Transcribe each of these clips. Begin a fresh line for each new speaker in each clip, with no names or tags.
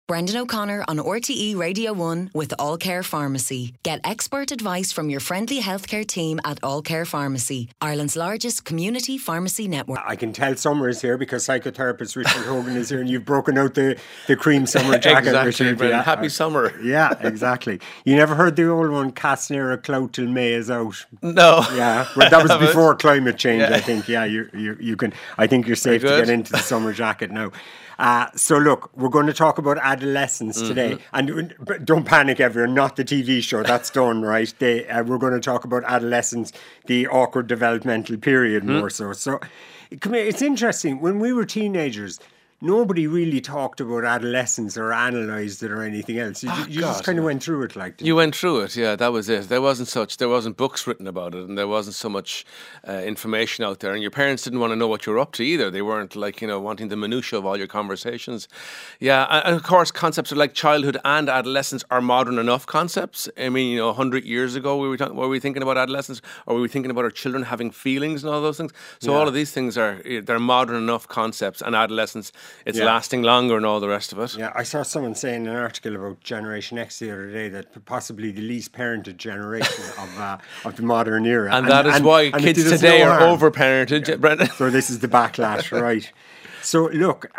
Brendan O'Connor on RTE Radio 1 with All Care Pharmacy. Get expert advice from your friendly healthcare team at All Care Pharmacy, Ireland's largest community pharmacy network.
I can tell summer is here because psychotherapist Richard Hogan is here, and you've broken out the cream summer jacket.
Exactly,
Richard.
Brendan. Happy summer.
Yeah, exactly. You never heard the old one, Castnera Clout till May is out?
No.
Yeah, well, that was before climate change, I think. Yeah, you can. I think you're safe to get into the summer jacket now. So look, we're going to talk about adolescence today, and don't panic, everyone. Not the TV show, that's done, right? We're going to talk about adolescence, the awkward developmental period, more so. So, come here, it's interesting. When we were teenagers, nobody really talked about adolescence or analysed it or anything else. You just kind of went through it, like.
You went through it, yeah. That was it. There wasn't books written about it, and there wasn't so much information out there. And your parents didn't want to know what you were up to either. They weren't wanting the minutiae of all your conversations. Yeah, and of course, concepts like childhood and adolescence are modern enough concepts. I mean, 100 years ago, were we thinking about adolescence, or were we thinking about our children having feelings and all those things? So all of these things they're modern enough concepts, and adolescence. It's lasting longer and all the rest of it.
Yeah, I saw someone saying in an article about Generation X the other day that possibly the least parented generation of the modern era.
And that is why kids today are over-parented, Brendan.
So this is the backlash, right? So look,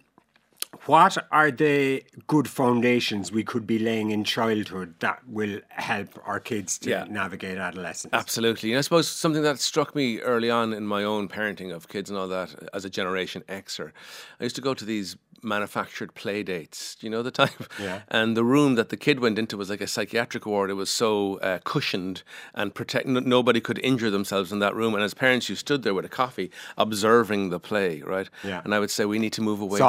what are the good foundations we could be laying in childhood that will help our kids to navigate adolescence?
Absolutely. And I suppose something that struck me early on in my own parenting of kids and all that as a Generation Xer, I used to go to these manufactured play dates. Do you know the type?
Yeah.
And the room that the kid went into was like a psychiatric ward. It was so cushioned and nobody could injure themselves in that room. And as parents, you stood there with a coffee observing the play, right?
Yeah.
And I would say we need to move away.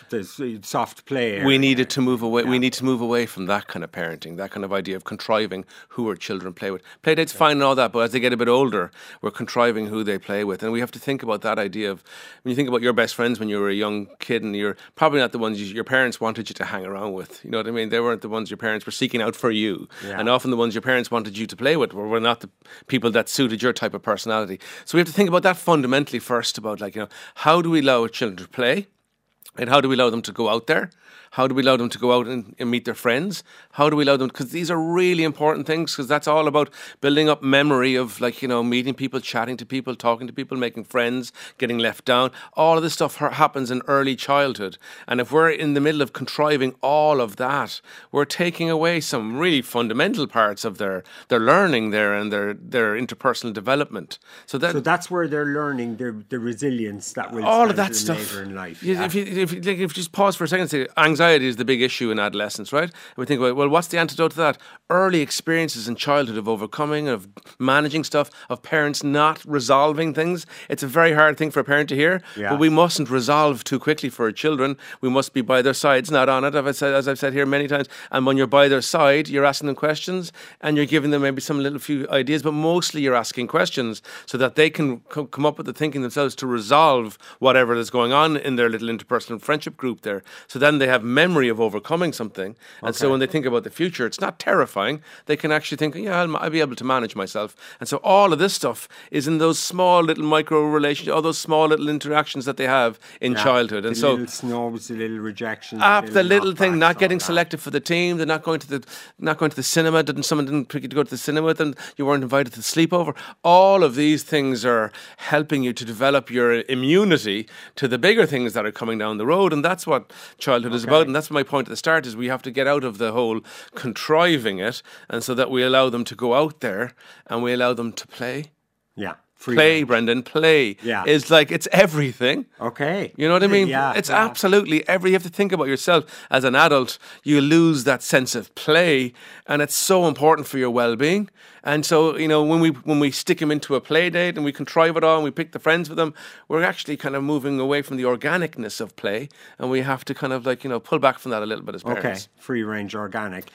Soft play area.
We needed to move away. Yeah. We need to move away from that kind of parenting, that kind of idea of contriving who our children play with. Play dates fine and all that, but as they get a bit older, we're contriving who they play with. And we have to think about that idea of, when you think about your best friends when you were a young kid, and you're probably not the ones your parents wanted you to hang around with. You know what I mean? They weren't the ones your parents were seeking out for you. Yeah. And often the ones your parents wanted you to play with were not the people that suited your type of personality. So we have to think about that fundamentally first, about how do we allow children to play? And how do we allow them to go out there? How do we allow them to go out and meet their friends? How do we allow them? Because these are really important things, because that's all about building up memory of, meeting people, chatting to people, talking to people, making friends, getting left down. All of this stuff happens in early childhood. And if we're in the middle of contriving all of that, we're taking away some really fundamental parts of their learning there and their interpersonal development. So
that's where they're learning the resilience that will
all of that stuff
later in life.
Yeah. If you just pause for a second and say, anxiety is the big issue in adolescence, right? And we think about, well, what's the antidote to that? Early experiences in childhood of overcoming, of managing stuff, of parents not resolving things. It's a very hard thing for a parent to hear, but we mustn't resolve too quickly for our children. We must be by their sides, not on it, as I've said here many times. And when you're by their side, you're asking them questions and you're giving them maybe some little few ideas, but mostly you're asking questions so that they can come up with the thinking themselves to resolve whatever is going on in their little interpersonal friendship group there. So then they have memory of overcoming something. And so when they think about the future, it's not terrifying. They can actually think, I'll be able to manage myself. And so all of this stuff is in those small little micro relationships, all those small little interactions that they have in childhood. And
the little snubs, the little rejections.
The little thing, not getting selected for the team, they're not going to the cinema, someone didn't pick you to go to the cinema with them, you weren't invited to the sleepover. All of these things are helping you to develop your immunity to the bigger things that are coming down the road. And that's what childhood is about. And that's my point at the start, is we have to get out of the whole contriving it, and so that we allow them to go out there and we allow them to play.
Yeah.
Play, Brendan, play.
Yeah.
Is it's everything.
Okay.
You know what I mean?
Yeah.
It's absolutely you have to think about yourself as an adult. You lose that sense of play, and it's so important for your well-being. And so, when we stick them into a play date and we contrive it all and we pick the friends with them, we're actually kind of moving away from the organicness of play, and we have to kind of pull back from that a little bit as parents.
Okay, free range organic.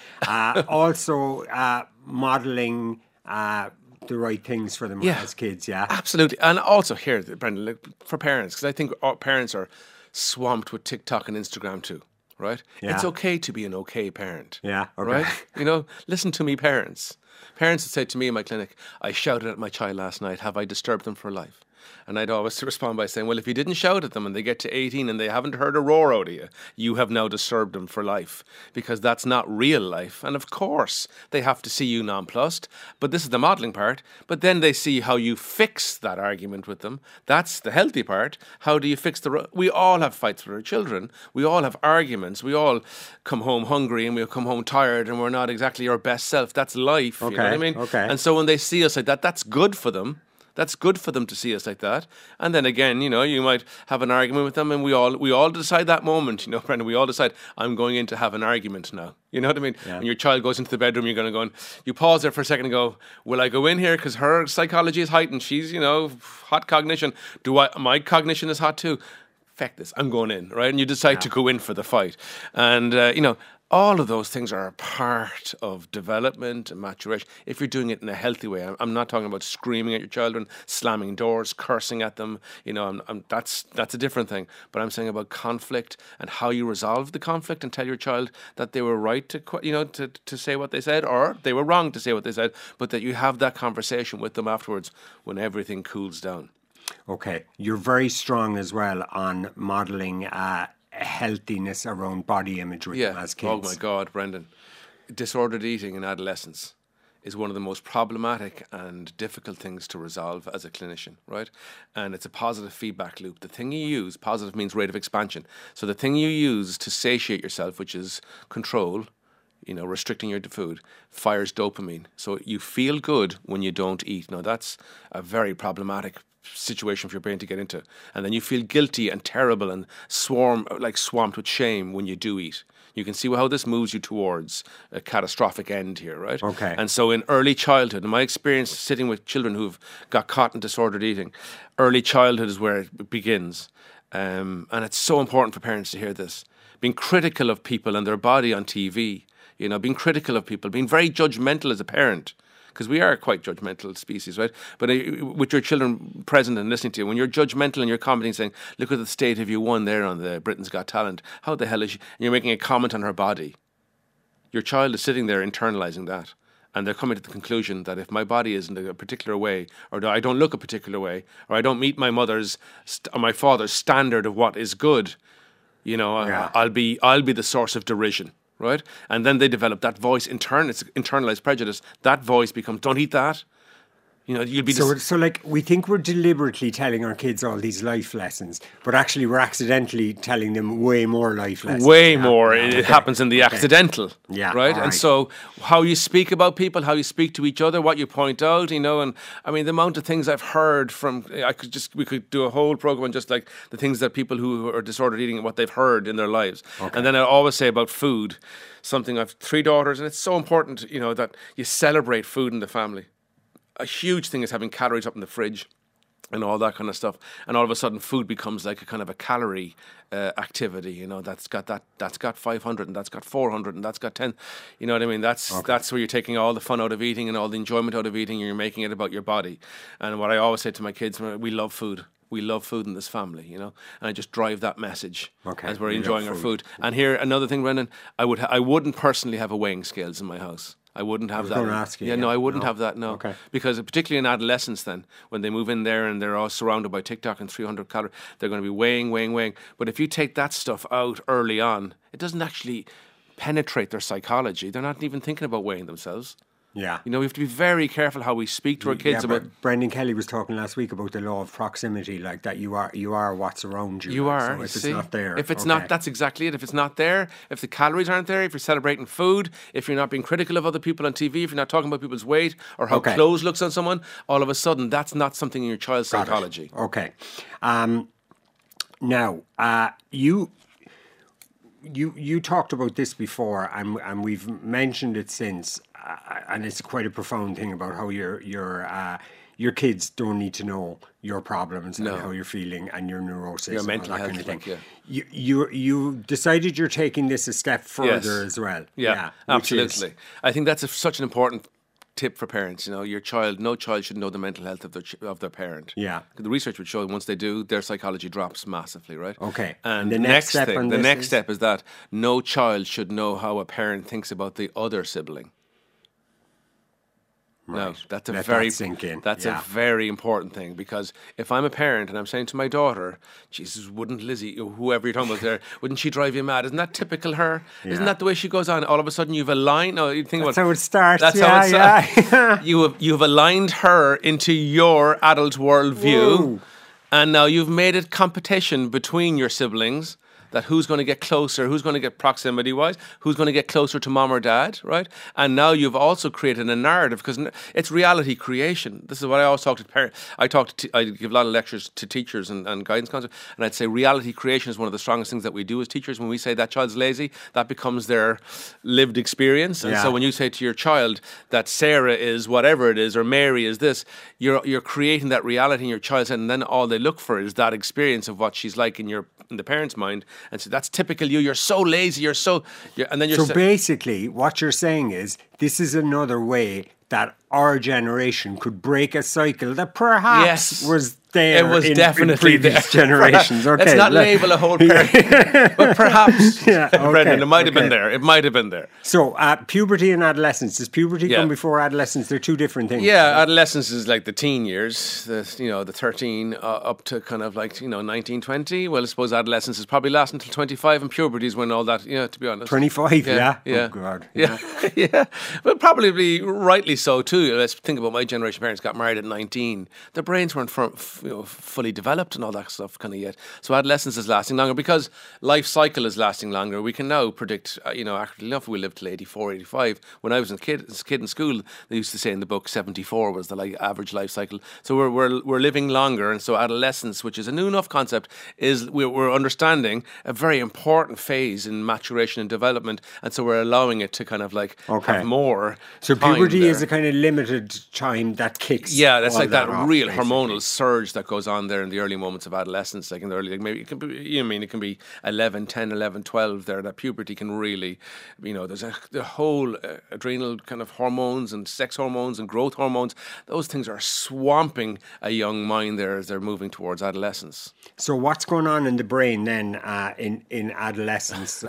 Also, modelling the right things for them as kids,
Absolutely. And also here, Brendan, for parents, because I think parents are swamped with TikTok and Instagram too, right?
Yeah.
It's okay to be an okay parent.
Yeah, okay.
Right? Listen to me, parents. Parents would say to me in my clinic, I shouted at my child last night, have I disturbed them for life? And I'd always respond by saying, well, if you didn't shout at them and they get to 18 and they haven't heard a roar out of you, you have now disturbed them for life, because that's not real life. And of course, they have to see you nonplussed, but this is the modelling part. But then they see how you fix that argument with them. That's the healthy part. How do you fix we all have fights with our children. We all have arguments. We all come home hungry and we'll come home tired and we're not exactly our best self. That's life.
Okay.
You know what I mean?
Okay.
And so when they see us like that, that's good for them. That's good for them to see us like that. And then again, you might have an argument with them, and we all decide that moment, Brendan, we all decide, I'm going in to have an argument now. You know what I mean?
Yeah.
When your child goes into the bedroom, you're going to go and you pause there for a second and go, will I go in here? Because her psychology is heightened. She's, hot cognition. My cognition is hot too. Feck this, I'm going in, right? And you decide to go in for the fight. And, all of those things are a part of development and maturation if you're doing it in a healthy way. I'm not talking about screaming at your children, slamming doors, cursing at them. That's a different thing. But I'm saying about conflict and how you resolve the conflict and tell your child that they were right to say what they said, or they were wrong to say what they said, but that you have that conversation with them afterwards when everything cools down.
Okay. You're very strong as well on modelling healthiness around body image with them as kids.
Oh my God, Brendan. Disordered eating in adolescence is one of the most problematic and difficult things to resolve as a clinician, right? And it's a positive feedback loop. The thing you use, positive means rate of expansion. So the thing you use to satiate yourself, which is control, restricting your food, fires dopamine. So you feel good when you don't eat. Now that's a very problematic situation for your brain to get into, and then you feel guilty and terrible and swamped with shame when you do eat. You can see how this moves you towards a catastrophic end here, right?
Okay.
And so in early childhood, in my experience sitting with children who've got caught in disordered eating, early childhood is where it begins. And it's so important for parents to hear this. Being critical of people and their body on TV, being critical of people, being very judgmental as a parent, because we are quite judgmental species, right? But with your children present and listening to you, when you're judgmental and you're commenting, saying, look at the state of you one there on the Britain's Got Talent, how the hell is she? And you're making a comment on her body. Your child is sitting there internalizing that. And they're coming to the conclusion that if my body isn't a particular way, or I don't look a particular way, or I don't meet my mother's or my father's standard of what is good, I'll be the source of derision. Right? And then they develop that voice, it's internalized prejudice. That voice becomes, don't eat that. You'll be...
So we think we're deliberately telling our kids all these life lessons, but actually we're accidentally telling them way more life lessons.
Way more. It happens in the accidental.
Yeah.
Right? And so how you speak about people, how you speak to each other, what you point out, and I mean, the amount of things I've heard from, we could do a whole program on just like the things that people who are disordered eating and what they've heard in their lives. Okay. And then I always say about food, something, I've 3 daughters, and it's so important, that you celebrate food in the family. A huge thing is having calories up in the fridge and all that kind of stuff. And all of a sudden food becomes like a kind of a calorie activity, that's got 500 and that's got 400 and that's got 10. You know what I mean? That's where you're taking all the fun out of eating and all the enjoyment out of eating, and you're making it about your body. And what I always say to my kids, we love food. We love food in this family, and I just drive that message as we're enjoying our food. And here, another thing, Brendan, I wouldn't personally have a weighing scales in my house. I wouldn't have that.
I was going to ask you.
I wouldn't have that, no.
Okay.
Because particularly in adolescence then, when they move in there and they're all surrounded by TikTok and 300 calories, they're going to be weighing. But if you take that stuff out early on, it doesn't actually penetrate their psychology. They're not even thinking about weighing themselves.
Yeah.
We have to be very careful how we speak to our kids about...
Brendan Kelly was talking last week about the law of proximity, like that you are what's around you.
You are.
So if it's not there...
If it's not, that's exactly it. If it's not there, if the calories aren't there, if you're celebrating food, if you're not being critical of other people on TV, if you're not talking about people's weight or how clothes looks on someone, all of a sudden, that's not something in your child's psychology.
Okay. Now, you talked about this before, and we've mentioned it since, and it's quite a profound thing about how your kids don't need to know your problems and how you're feeling and your neurosis,
your
and
mental
all that
health,
kind of thing.
Yeah.
You decided you're taking this a step further as well.
Yeah, absolutely. I think that's such an important tip for parents. No child should know the mental health of their parent.
Yeah.
The research would show once they do, their psychology drops massively, right?
Okay.
And the next step is that no child should know how a parent thinks about the other sibling. No, that's
Let that sink in.
That's a very important thing, because if I'm a parent and I'm saying to my daughter, Jesus, wouldn't Lizzie, or whoever you're talking about there, wouldn't she drive you mad? Isn't that typical her? Yeah. Isn't that the way she goes on? All of a sudden you've aligned. No, you think
that's how it starts.
That's how it starts. You've aligned her into your adult worldview. Whoa. And now you've made it competition between your siblings, that who's going to get closer, who's going to get proximity-wise, who's going to get closer to mom or dad, right? And now you've also created a narrative, because it's reality creation. This is what I always talk to parents. I give a lot of lectures to teachers and guidance counselors, and I'd say reality creation is one of the strongest things that we do as teachers. When we say that child's lazy, that becomes their lived experience. And so when you say to your child that Sarah is whatever it is, or Mary is this, you're creating that reality in your child's head, and then all they look for is that experience of what she's like in the parent's mind. And so that's typical you. You're so lazy. And then you're
so basically, what you're saying is this is another way that our generation could break a cycle that perhaps was there.
It was
in
definitely
in previous generations. Okay,
let's not label a whole parent, but perhaps, Brendan, it might have been there. It might have been there.
So, puberty and adolescence. Does puberty come before adolescence? They're two different things.
Yeah, adolescence is like the teen years, the 13 up to kind of like 19, 20. Well, I suppose adolescence is probably last until 25, and puberty is when all that. To be honest,
25. Yeah.
Oh
God.
Yeah. But probably rightly so too. Let's think about my generation. Parents got married at 19. Their brains weren't fully developed and all that stuff kind of yet. So adolescence is lasting longer because life cycle is lasting longer. We can now predict, accurately enough, we live till 84, 85. When I was a kid in school, they used to say in the book 74 was the average life cycle. So we're living longer, and so adolescence, which is a new enough concept, is we're understanding a very important phase in maturation and development, and so we're allowing it to kind of have more.
So puberty is a kind of limited time that kicks.
Yeah, that's like that
off,
real
basically.
Hormonal surge that goes on there in the early moments of adolescence, like in the early, maybe it can be, it can be 11, 10, 11, 12 there, that puberty can really, there's the whole adrenal kind of hormones and sex hormones and growth hormones. Those things are swamping a young mind there as they're moving towards adolescence.
So what's going on in the brain then in adolescence?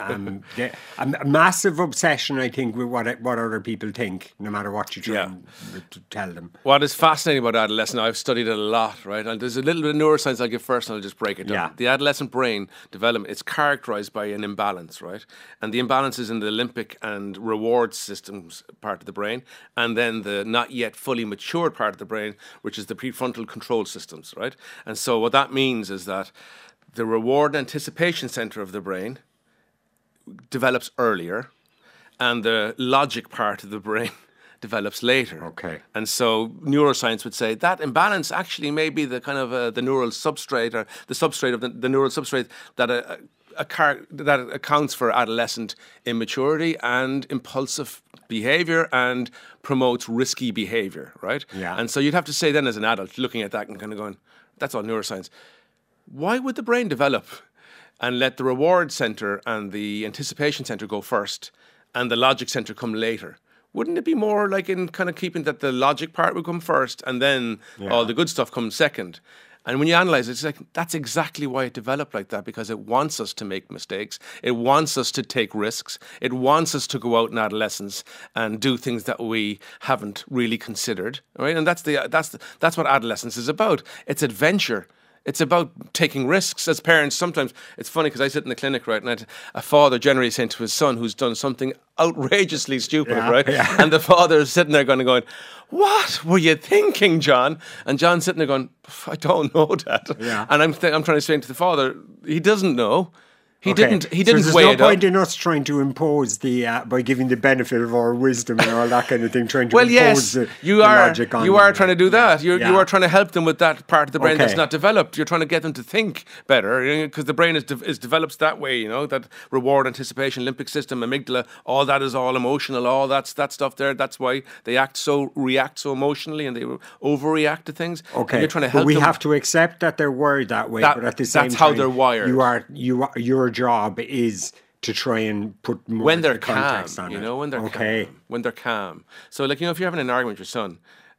A massive obsession, I think, with what other people think, no matter what you try to tell them.
What is fascinating about adolescence, I've studied it a lot, right? And there's a little bit of neuroscience I'll give first, and I'll just break it down.
Yeah.
The adolescent brain development is characterized by an imbalance, right? And the imbalance is in the limbic and reward systems part of the brain, and then the not yet fully matured part of the brain, which is the prefrontal control systems, right? And so what that means is that the reward anticipation center of the brain develops earlier, and the logic part of the brain develops later.
Okay.
And so neuroscience would say that imbalance actually may be the kind of the neural substrate, or the substrate of the neural substrate that that accounts for adolescent immaturity and impulsive behavior and promotes risky behavior, right?
Yeah.
And so you'd have to say then, as an adult, looking at that and kind of going, that's all neuroscience. Why would the brain develop and let the reward center and the anticipation center go first and the logic center come later? Wouldn't it be more like in kind of keeping that the logic part would come first and then all the good stuff comes second? And when you analyze it, it's like, that's exactly why it developed like that, because it wants us to make mistakes. It wants us to take risks. It wants us to go out in adolescence and do things that we haven't really considered, right? And that's what adolescence is about. It's adventure. It's about taking risks as parents. Sometimes it's funny because I sit in the clinic, right, and a father generally saying to his son who's done something outrageously stupid, right? Yeah. And the father is sitting there going, what were you thinking, John? And John's sitting there going, I don't know, Dad.
Yeah.
And I'm trying to explain to the father, he doesn't know. He didn't
so
weigh
there's
it
no
up.
point in us trying to impose by giving the benefit of our wisdom and all that kind of thing, trying to impose the logic on them.
You are trying to do that. You are trying to help them with that part of the brain that's not developed. You're trying to get them to think better, because the brain is develops that way, that reward, anticipation, limbic system, amygdala, all that is all emotional, all that stuff there. That's why they react so emotionally and they overreact to things.
Okay.
And you're trying to help
them.
We
have to accept that they're wired that way, but at the same time,
that's how they're wired.
Your job is to try and put more
when they're
context
calm,
on it.
when they're calm. When they're calm. So, if you're having an argument with your son,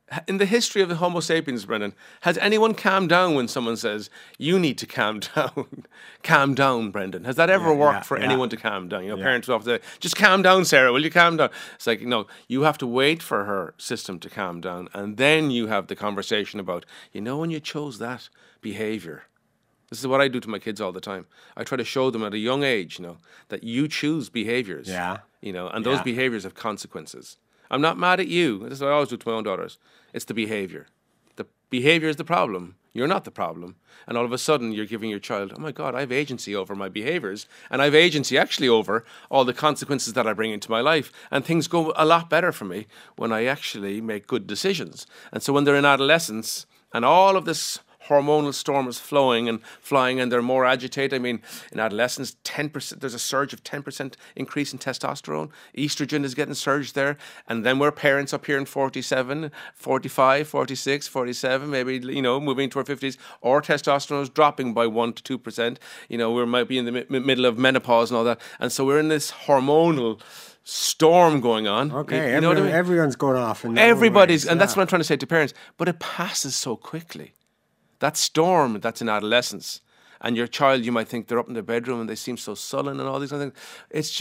In the history of the Homo sapiens, Brendan, has anyone calmed down when someone says, you need to calm down? Calm down, Brendan. Has that ever worked for anyone to calm down? You know, parents will often say, just calm down, Sarah, will you calm down? It's like, no, you have to wait for her system to calm down, and then you have the conversation about, when you chose that behaviour. This is what I do to my kids all the time. I try to show them at a young age, that you choose behaviours.
Yeah.
And those behaviours have consequences. I'm not mad at you. This is what I always do to my own daughters. It's the behaviour. The behaviour is the problem. You're not the problem. And all of a sudden, you're giving your child, oh my God, I have agency over my behaviours. And I have agency actually over all the consequences that I bring into my life. And things go a lot better for me when I actually make good decisions. And so when they're in adolescence and all of this hormonal storm is flowing and flying, and they're more agitated. I mean, in adolescence, 10%, there's a surge of 10% increase in testosterone. Estrogen is getting surged there. And then we're parents up here in 47, 45, 46, 47, maybe, moving to our 50s. Our testosterone is dropping by 1 to 2%. We might be in the middle of menopause and all that. And so we're in this hormonal storm going on.
Okay, everyone's going off.
Everybody's, and that's what I'm trying to say to parents. But it passes so quickly. That storm that's in adolescence, and your child, you might think they're up in their bedroom and they seem so sullen and all these other things. It's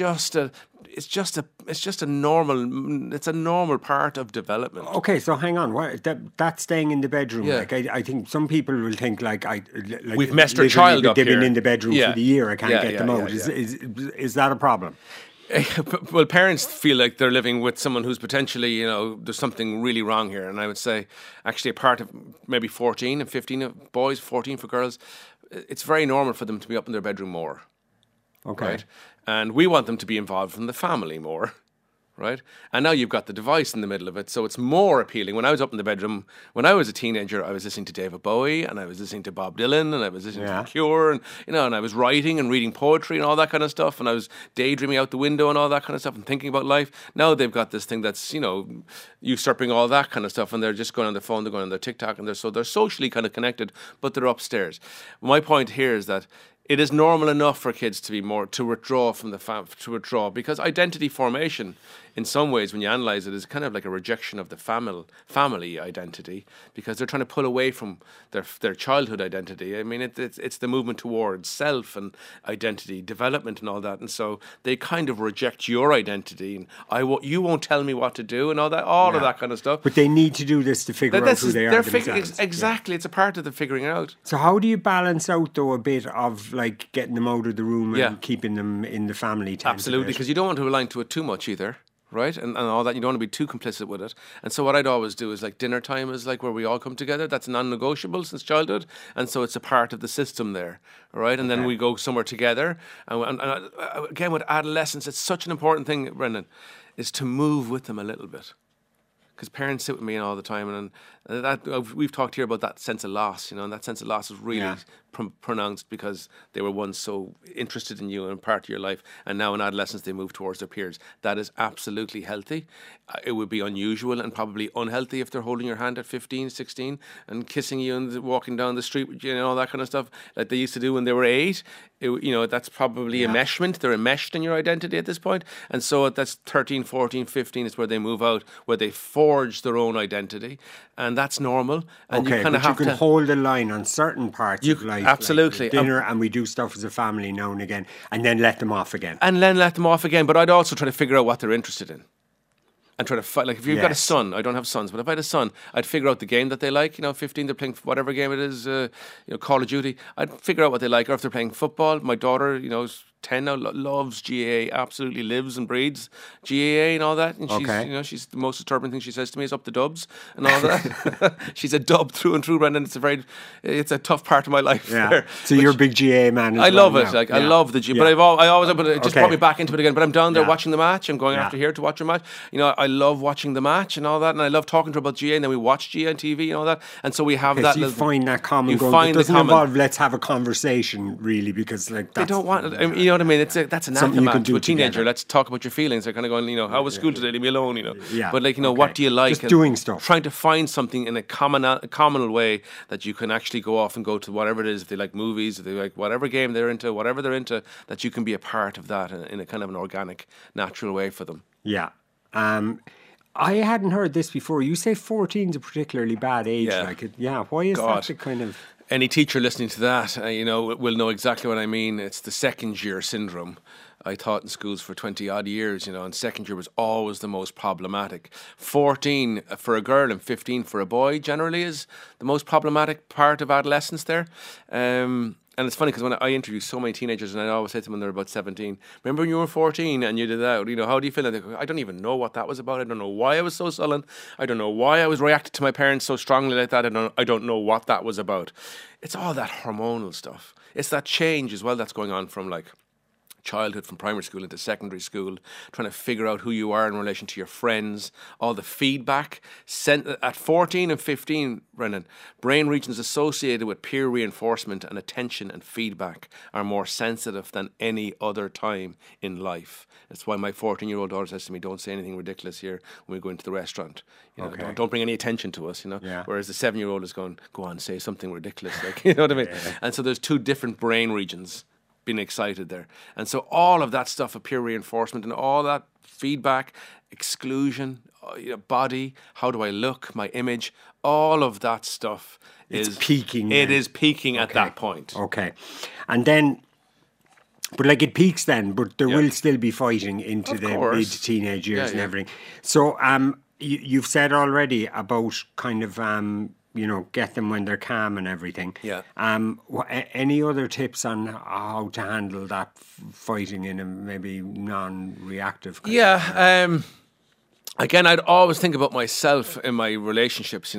a normal part of development.
Okay, so hang on. That's staying in the bedroom.
Yeah.
Like I think some people will think
we've messed our child up
they've
here.
been in the bedroom for the year. I can't get them out. Is that a problem?
Well, parents feel like they're living with someone who's potentially, there's something really wrong here. And I would say, actually, a part of maybe 14 and 15 of boys, 14 for girls, it's very normal for them to be up in their bedroom more.
Okay.
Right? And we want them to be involved in the family more. Right? And now you've got the device in the middle of it, so it's more appealing. When I was up in the bedroom, when I was a teenager, I was listening to David Bowie, and I was listening to Bob Dylan, and I was listening to The Cure, and and I was writing and reading poetry and all that kind of stuff, and I was daydreaming out the window and all that kind of stuff, and thinking about life. Now they've got this thing that's usurping all that kind of stuff, and they're just going on their phone, they're going on their TikTok, and they're socially kind of connected, but they're upstairs. My point here is that it is normal enough for kids to withdraw from the because identity formation, in some ways, when you analyse it, is kind of like a rejection of the family identity, because they're trying to pull away from their childhood identity. I mean, it's the movement towards self and identity development and all that, and so they kind of reject your identity, and you won't tell me what to do and all of that kind of stuff.
But they need to do this to figure out who they are themselves.
Exactly, it's a part of the figuring out.
So how do you balance out, though, a bit of like getting them out of the room and keeping them in the family tent?
Absolutely, because you don't want to align to it too much either. Right? And all that. You don't want to be too complicit with it. And so what I'd always do is like dinner time is like where we all come together. That's non-negotiable since childhood. And so it's a part of the system there. Right? And then we go somewhere together. And again, with adolescence, it's such an important thing, Brendan, is to move with them a little bit. Because parents sit with me all the time, and that we've talked here about that sense of loss, and that sense of loss is really pronounced because they were once so interested in you and part of your life, and now in adolescence they move towards their peers. That is absolutely healthy. It would be unusual and probably unhealthy if they're holding your hand at 15, 16 and kissing you and walking down the street with you and all that kind of stuff like they used to do when they were 8. That's probably enmeshment. They're enmeshed in your identity at this point. And so that's 13, 14, 15 is where they move out, where they forge their own identity. And that's normal. And
you kind of have to hold the line on certain parts of life.
Absolutely.
Like dinner, and we do stuff as a family now and again, and then let them off again.
But I'd also try to figure out what they're interested in. And try to fight. Like if you've got a son, I don't have sons, but if I had a son, I'd figure out the game that they like. 15, they're playing whatever game it is, Call of Duty. I'd figure out what they like. Or if they're playing football, my daughter, is 10 now, loves GAA, absolutely lives and breathes GAA and all that. And she's, she's the most disturbing thing she says to me is up the dubs and all that. She's a dub through and through, Brendan. It's a tough part of my life.
Yeah.
There.
So you're a big GAA man.
I love it. I love the GAA, but I always it just brought me back into it again. But I'm down there watching the match. I'm going after here to watch a match. I love watching the match and all that, and I love talking to her about GAA. And then we watch GAA on TV and all that. And so we have that.
So you find that common ground. It doesn't involve let's have a conversation really, because like
they don't want it. You know what I mean? That's an anthem to a teenager. Together. Let's talk about your feelings. They're kind of going, how was school today? Leave me alone,
Yeah.
But what do you like?
Just doing stuff.
Trying to find something in a communal way that you can actually go off and go to whatever it is. If they like movies, if they like whatever game they're into, whatever they're into, that you can be a part of that in a kind of an organic, natural way for them.
Yeah. I hadn't heard this before. You say 14 is a particularly bad age. Why is that the kind of...
Any teacher listening to that, will know exactly what I mean. It's the second year syndrome. I taught in schools for 20 odd years, and second year was always the most problematic. 14 for a girl and 15 for a boy generally is the most problematic part of adolescence there. And it's funny because when I interview so many teenagers, and I always say to them when they're about 17, remember when you were 14 and you did that? How do you feel? And they go, I don't even know what that was about. I don't know why I was so sullen. I don't know why I was reacted to my parents so strongly like that. I don't know what that was about. It's all that hormonal stuff. It's that change as well that's going on from childhood, from primary school into secondary school, trying to figure out who you are in relation to your friends, all the feedback sent at 14 and 15, Brendan. Brain regions associated with peer reinforcement and attention and feedback are more sensitive than any other time in life. That's why my 14-year-old daughter says to me, don't say anything ridiculous here when we go into the restaurant. Don't bring any attention to us, Whereas the 7-year-old is going, go on, say something ridiculous. You know what I mean? Yeah. And so there's two different brain regions being excited there. And so all of that stuff of peer reinforcement and all that feedback, exclusion, body, how do I look, my image, all of that stuff
is peaking.
It is peaking at that point.
Okay. And then, but it peaks then, but there will still be fighting into the mid-teenage years and everything. So you've said already about kind of... get them when they're calm and everything.
Yeah.
Any other tips on how to handle that fighting in a maybe non-reactive kind of...
Again, I'd always think about myself in my relationships,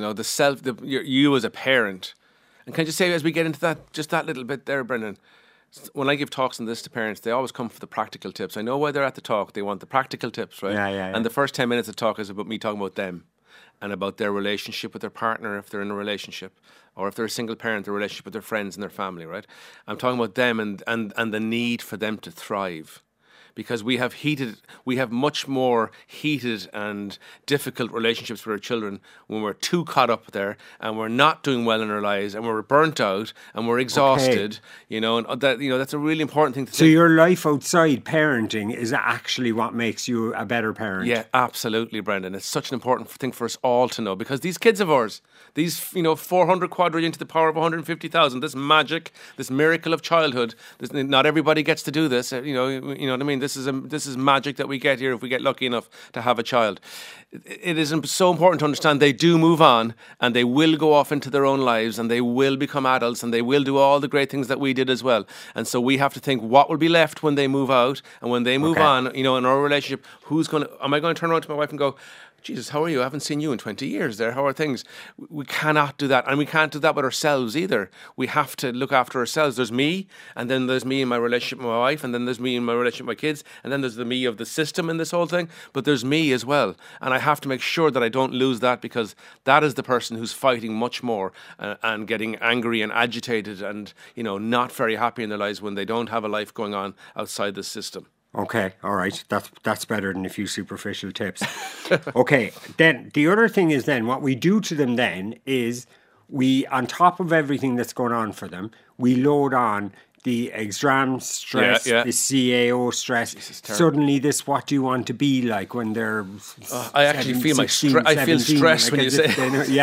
you as a parent. And can I just say, as we get into that, just that little bit there, Brendan, when I give talks on this to parents, they always come for the practical tips. I know why they're at the talk. They want the practical tips, right?
Yeah.
And the first 10 minutes of talk is about me talking about them and about their relationship with their partner if they're in a relationship, or if they're a single parent, their relationship with their friends and their family, right? I'm talking about them and the need for them to thrive. Because we have much more heated and difficult relationships with our children when we're too caught up there and we're not doing well in our lives and we're burnt out and we're exhausted, and that's a really important thing to
say. So your life outside parenting is actually what makes you a better parent.
Yeah, absolutely, Brendan. It's such an important thing for us all to know, because these kids of ours, these 400 quadrillion to the power of 150,000, this magic, this miracle of childhood, not everybody gets to do this. You know what I mean? This is magic that we get here if we get lucky enough to have a child. It is so important to understand they do move on and they will go off into their own lives and they will become adults and they will do all the great things that we did as well. And so we have to think what will be left when they move out and when they move on, in our relationship, am I going to turn around to my wife and go, Jesus, how are you? I haven't seen you in 20 years there. How are things? We cannot do that. And we can't do that with ourselves either. We have to look after ourselves. There's me, and then there's me in my relationship with my wife, and then there's me in my relationship with my kids, and then there's the me of the system in this whole thing. But there's me as well. And I have to make sure that I don't lose that, because that is the person who's fighting much more and getting angry and agitated and, not very happy in their lives when they don't have a life going on outside the system.
Okay, all right. That's better than a few superficial tips. Okay, then the other thing is then what we do to them then is we, on top of everything that's going on for them, we load on the exam stress, the CAO stress. Suddenly this, what do you want to be like when they're
I actually feel 16, I feel stress when you say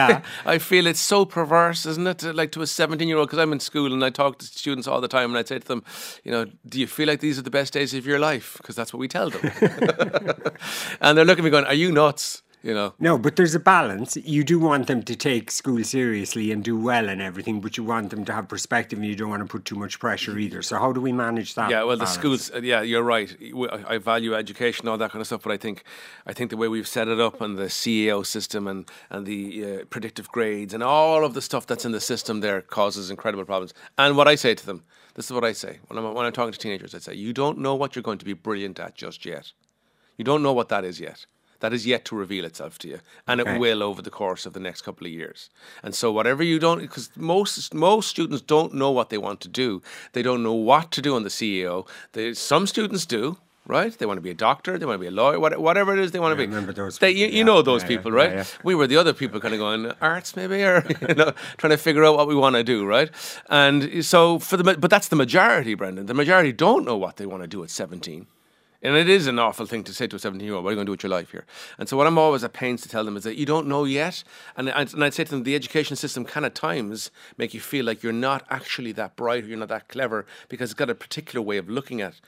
I feel it's so perverse, isn't it? Like to a 17-year-old, because I'm in school and I talk to students all the time and I'd say to them, do you feel like these are the best days of your life? Because that's what we tell them. And they're looking at me going, are you nuts?
No, but there's a balance. You do want them to take school seriously and do well and everything, but you want them to have perspective and you don't want to put too much pressure either. So how do we manage that?
Yeah, well,
balance?
The schools, you're right. I value education, all that kind of stuff, but I think the way we've set it up and the CAO system and the predictive grades and all of the stuff that's in the system there causes incredible problems. And what I say to them, this is what I say. When I'm talking to teenagers, I say, you don't know what you're going to be brilliant at just yet. You don't know what that is yet. That is yet to reveal itself to you. And it will over the course of the next couple of years. And so whatever you don't, because most students don't know what they want to do. They don't know what to do on the CAO. Some students do, right? They want to be a doctor, they want to be a lawyer, whatever it is they want to be.
Remember those
people, you know those people, right?
Yeah.
We were the other people kind of going, arts maybe, or trying to figure out what we want to do, right? And so but that's the majority, Brendan. The majority don't know what they want to do at 17. And it is an awful thing to say to a 17-year-old, what are you going to do with your life here? And so what I'm always at pains to tell them is that you don't know yet. And I'd say to them, the education system can at times make you feel like you're not actually that bright or you're not that clever because it's got a particular way of looking at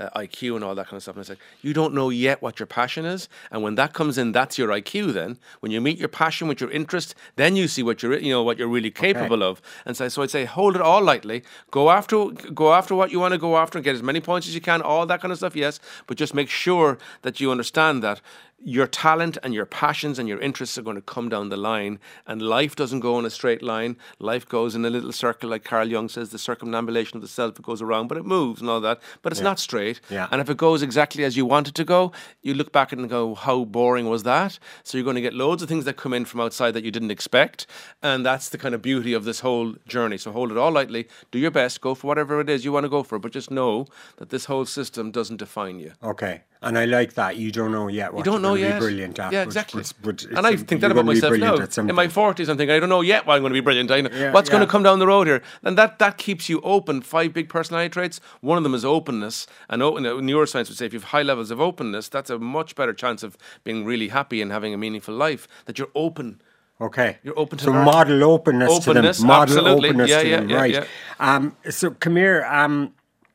IQ and all that kind of stuff. And I say, you don't know yet what your passion is. And when that comes in, that's your IQ then. When you meet your passion with your interest, then you see what you're really capable of. And so I'd say, hold it all lightly. Go after what you want to go after and get as many points as you can, all that kind of stuff, yes. But just make sure that you understand that your talent and your passions and your interests are going to come down the line, and life doesn't go in a straight line. Life goes in a little circle, like Carl Jung says, the circumambulation of the self. It goes around, but it moves and all that. But it's not straight.
Yeah.
And if it goes exactly as you want it to go, you look back and go, how boring was that? So you're going to get loads of things that come in from outside that you didn't expect. And that's the kind of beauty of this whole journey. So hold it all lightly. Do your best. Go for whatever it is you want to go for. But just know that this whole system doesn't define you.
Okay. And I like that. You don't know yet what you're going to be brilliant at.
Yeah, exactly. And I think that about myself now. In my 40s, I'm thinking, I don't know yet what I'm going to be brilliant at. What's going to come down the road here? And that keeps you open. 5 big personality traits. One of them is openness. And neuroscience would say if you have high levels of openness, that's a much better chance of being really happy and having a meaningful life. That you're open.
Okay.
You're open to
learn. Model openness to them. Model
absolutely.
openness to them. Right.
Yeah.
So, come here.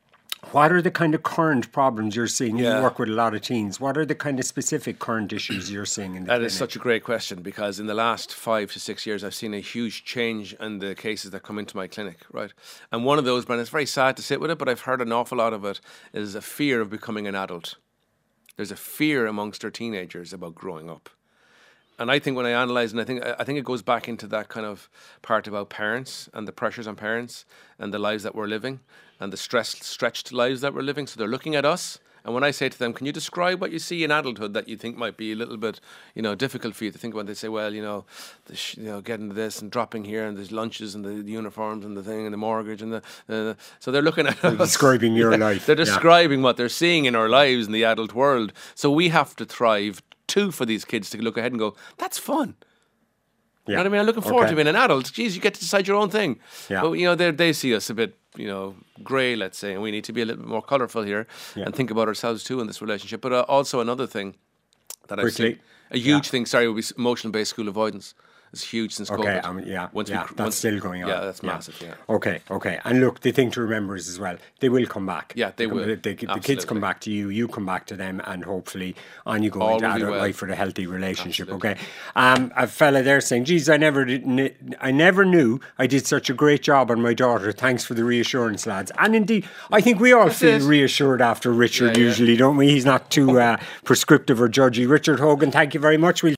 What are the kind of current problems you're seeing? You work with a lot of teens. What are the kind of specific current issues you're seeing in the clinic?
That is such a great question, because in the last 5 to 6 years, I've seen a huge change in the cases that come into my clinic, right? And one of those, Brendan, it's very sad to sit with it, but I've heard an awful lot of it, is a fear of becoming an adult. There's a fear amongst our teenagers about growing up. And I think when I analyse, and I think it goes back into that kind of part about parents and the pressures on parents and the lives that we're living and the stretched lives that we're living. So they're looking at us. And when I say to them, can you describe what you see in adulthood that you think might be a little bit, difficult for you to think about? They say, well, getting this and dropping here and there's lunches and the uniforms and the thing and the mortgage and so they're looking at us.
Describing your life.
They're describing what they're seeing in our lives in the adult world. So we have to thrive too for these kids to look ahead and go, that's fun. You know what I mean? I'm looking forward to being an adult. Geez, you get to decide your own thing.
Yeah.
But, they see us a bit, grey, let's say, and we need to be a little bit more colourful here and think about ourselves too in this relationship. But also another thing that I've seen, a huge thing, would be emotional-based school avoidance. It's huge since COVID.
That's still going on.
Yeah, that's massive,
Okay. And look, the thing to remember is as well, they will come back.
Yeah, they will.
The kids come back to you, you come back to them, and hopefully on you go into adult life for a healthy relationship, okay? A fella there saying, geez, I never knew I did such a great job on my daughter. Thanks for the reassurance, lads. And indeed, I think we all feel reassured after Richard usually, don't we? He's not too prescriptive or judgy. Richard Hogan, thank you very much.